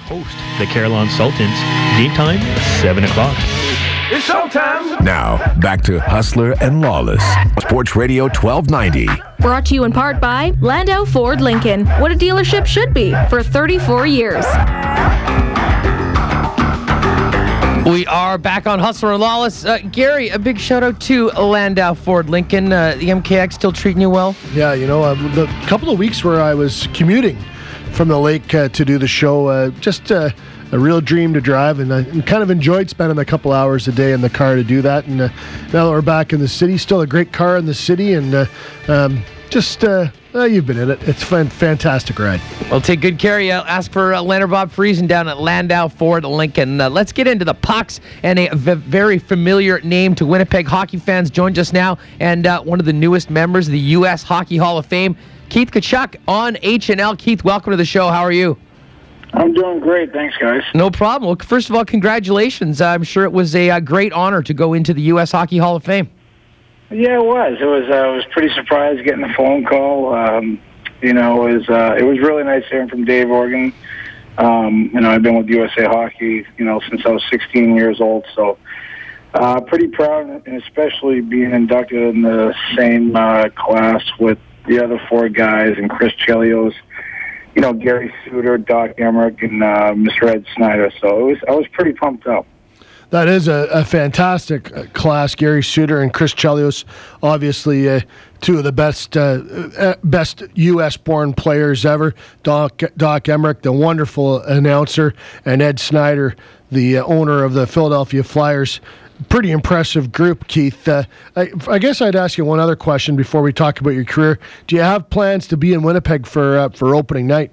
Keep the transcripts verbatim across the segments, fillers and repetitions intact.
host the Carillon Sultans. Game time, seven o'clock. It's showtime! Now, back to Hustler and Lawless. Sports Radio twelve ninety. Brought to you in part by Landau Ford Lincoln. What a dealership should be for thirty-four years. We are back on Hustler and Lawless. Uh, Gary, a big shout out to Landau Ford Lincoln. Uh, the M K X still treating you well? Yeah, you know, uh, the couple of weeks where I was commuting from the lake uh, to do the show, uh, just uh, a real dream to drive, and I kind of enjoyed spending a couple hours a day in the car to do that. And uh, now that we're back in the city, still a great car in the city, and uh, um, just uh, uh, you've been in it. It's a fantastic ride. Well, take good care of you. Ask for uh, Leonard Bob Friesen down at Landau Ford Lincoln. Uh, let's get into the pucks, and a v- very familiar name to Winnipeg hockey fans joined just now, and uh, one of the newest members of the U S Hockey Hall of Fame, Keith Tkachuk on H and L. Keith, welcome to the show. How are you? I'm doing great. Thanks, guys. No problem. Well, first of all, congratulations. I'm sure it was a, a great honor to go into the U S Hockey Hall of Fame. Yeah, it was. It was. Uh, I was pretty surprised getting the phone call. Um, you know, it was. Uh, it was really nice hearing from Dave Organ. Um, you know, I've been with U S A Hockey, you know, since I was sixteen years old. So, uh, pretty proud, and especially being inducted in the same uh, class with the other four guys and Chris Chelios. You know, Gary Suter, Doc Emmerich, and uh, Mister Ed Snyder. So it was. I was pretty pumped up. That is a, a fantastic class. Gary Suter and Chris Chelios, obviously uh, two of the best uh, best U S-born players ever. Doc, Doc Emmerich, the wonderful announcer, and Ed Snyder, the uh, owner of the Philadelphia Flyers. Pretty impressive group, Keith. Uh, I, I guess I'd ask you one other question before we talk about your career. Do you have plans to be in Winnipeg for uh, for opening night?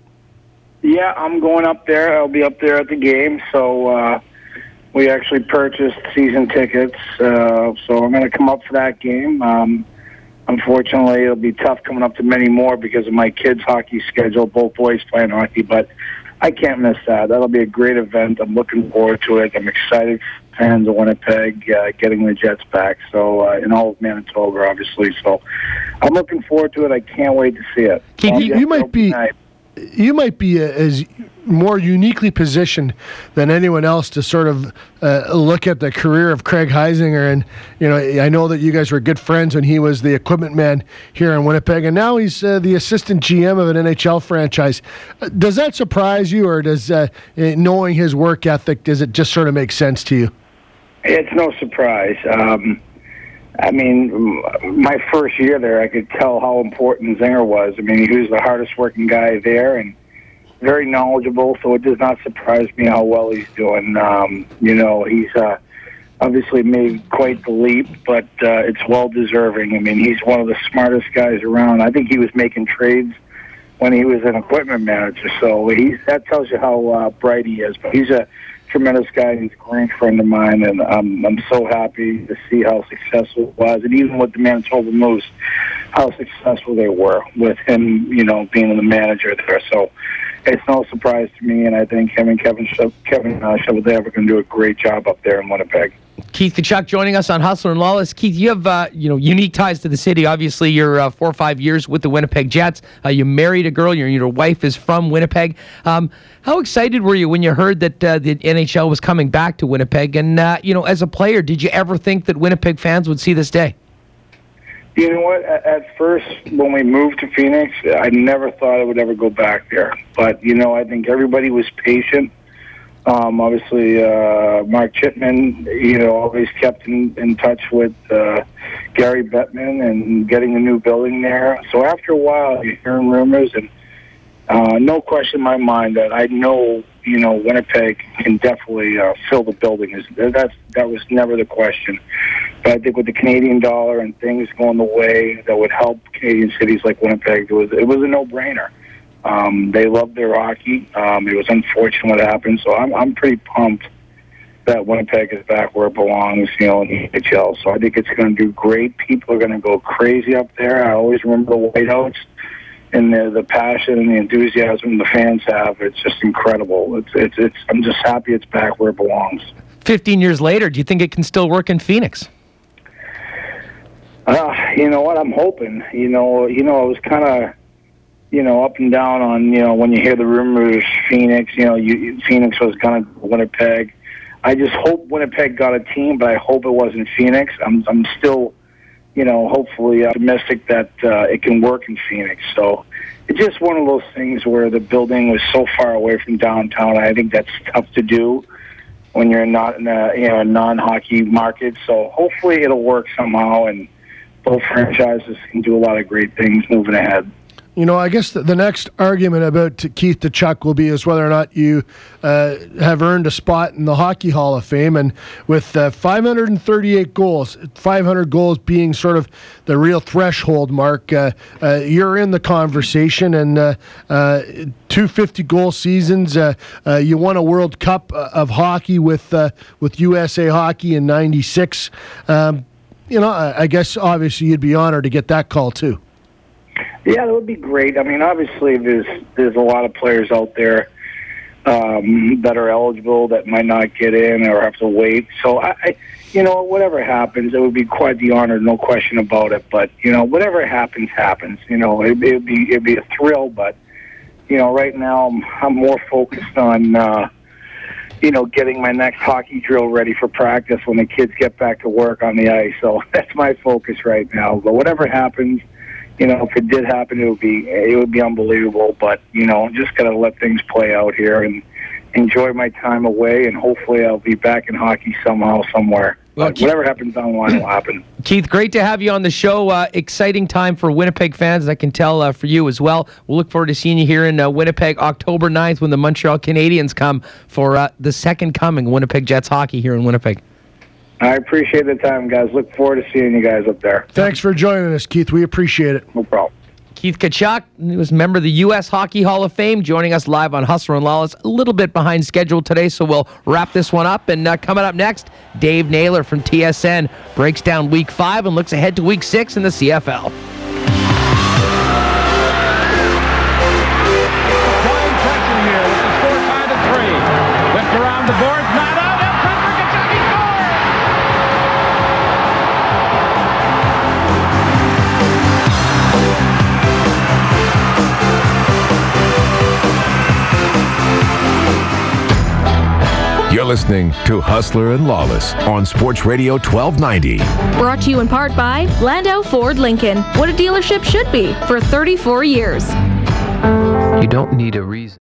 Yeah, I'm going up there. I'll be up there at the game. So uh, we actually purchased season tickets. Uh, so I'm going to come up for that game. Um, unfortunately, it'll be tough coming up to many more because of my kids' hockey schedule. Both boys playing hockey, but I can't miss that. That'll be a great event. I'm looking forward to it. I'm excited for fans of Winnipeg uh, getting the Jets back. So, uh, and all of Manitoba, obviously. So, I'm looking forward to it. I can't wait to see it. Keith, you, you might be, night. you might be uh, as more uniquely positioned than anyone else to sort of uh, look at the career of Craig Heisinger. And you know, I know that you guys were good friends when he was the equipment man here in Winnipeg, and now he's uh, the assistant G M of an N H L franchise. Uh, does that surprise you, or does uh, knowing his work ethic, does it just sort of make sense to you? It's no surprise. Um, I mean, my first year there, I could tell how important Zinger was. I mean, he was the hardest working guy there, and very knowledgeable, so it does not surprise me how well he's doing. Um, you know, he's uh, obviously made quite the leap, but uh, it's well-deserving. I mean, he's one of the smartest guys around. I think he was making trades when he was an equipment manager, so he's, that tells you how uh, bright he is. But he's a tremendous guy. He's a great friend of mine, and um, I'm so happy to see how successful it was. And even with the Manitoba Moose, how successful they were with him, you know, being the manager there. So it's no surprise to me, and I think him and Kevin Sh- Kevin uh, Cheveldae are going to do a great job up there in Winnipeg. Keith Tkachuk joining us on Hustler and Lawless. Keith, you have uh, you know unique ties to the city. Obviously, you're uh, four or five years with the Winnipeg Jets. Uh, you married a girl. Your your wife is from Winnipeg. Um, how excited were you when you heard that uh, the N H L was coming back to Winnipeg? And uh, you know, as a player, did you ever think that Winnipeg fans would see this day? You know what? At first, when we moved to Phoenix, I never thought I would ever go back there. But, you know, I think everybody was patient. Um, obviously, uh, Mark Chipman, you know, always kept in, in touch with uh, Gary Bettman and getting a new building there. So after a while, you're hearing rumors, and uh, no question in my mind that I know, you know, Winnipeg can definitely uh, fill the building. That's, that was never the question. But I think with the Canadian dollar and things going the way that would help Canadian cities like Winnipeg, it was it was a no-brainer. Um, they loved their hockey. Um, it was unfortunate what happened, so I'm I'm pretty pumped that Winnipeg is back where it belongs, you know, in the N H L. So I think it's going to do great. People are going to go crazy up there. I always remember the whiteouts and the the passion and the enthusiasm the fans have. It's just incredible. It's it's it's. I'm just happy it's back where it belongs. Fifteen years later, do you think it can still work in Phoenix? Uh, you know what? I'm hoping. You know, you know, I was kind of, you know, up and down on, you know, when you hear the rumors, Phoenix, you know, you, Phoenix was going to Winnipeg. I just hope Winnipeg got a team, but I hope it wasn't Phoenix. I'm, I'm still, you know, hopefully optimistic that uh, it can work in Phoenix. So it's just one of those things where the building was so far away from downtown. I think that's tough to do when you're not in a, you know, a non-hockey market. So hopefully it'll work somehow, and both franchises can do a lot of great things moving ahead. You know, I guess the, the next argument about Keith Tkachuk will be is whether or not you uh, have earned a spot in the Hockey Hall of Fame. And with uh, five hundred thirty-eight goals, five hundred goals being sort of the real threshold mark, uh, uh, you're in the conversation. And uh, uh, two fifty-goal seasons, uh, uh, you won a World Cup of hockey with uh, with U S A Hockey in ninety-six. Um, you know, I, I guess obviously you'd be honored to get that call too. Yeah, that would be great. I mean, obviously, there's there's a lot of players out there um, that are eligible that might not get in or have to wait. So, I, I, you know, whatever happens, it would be quite the honor, no question about it. But you know, whatever happens, happens. You know, it would be it'd be a thrill. But you know, right now, I'm, I'm more focused on uh, you know getting my next hockey drill ready for practice when the kids get back to work on the ice. So that's my focus right now. But whatever happens. You know, if it did happen, it would be it would be unbelievable. But you know, just gotta let things play out here and enjoy my time away. And hopefully, I'll be back in hockey somehow, somewhere. Well, but Keith, whatever happens down the line will happen. Keith, great to have you on the show. Uh, exciting time for Winnipeg fans, I can tell uh, for you as well. We'll look forward to seeing you here in uh, Winnipeg, October ninth, when the Montreal Canadiens come for uh, the second coming Winnipeg Jets hockey here in Winnipeg. I appreciate the time, guys. Look forward to seeing you guys up there. Thanks for joining us, Keith. We appreciate it. No problem. Keith Tkachuk, he was a member of the U S Hockey Hall of Fame, joining us live on Hustler and Lawless. A little bit behind schedule today, so we'll wrap this one up. And uh, coming up next, Dave Naylor from T S N breaks down Week five and looks ahead to Week six in the C F L. Flying pressure here with the score tied at three. Whipped around the boards, not out. Up front for Tkachuk, he scores! You're listening to Hustler and Lawless on Sports Radio twelve ninety. Brought to you in part by Landau Ford Lincoln. What a dealership should be for thirty-four years. You don't need a reason.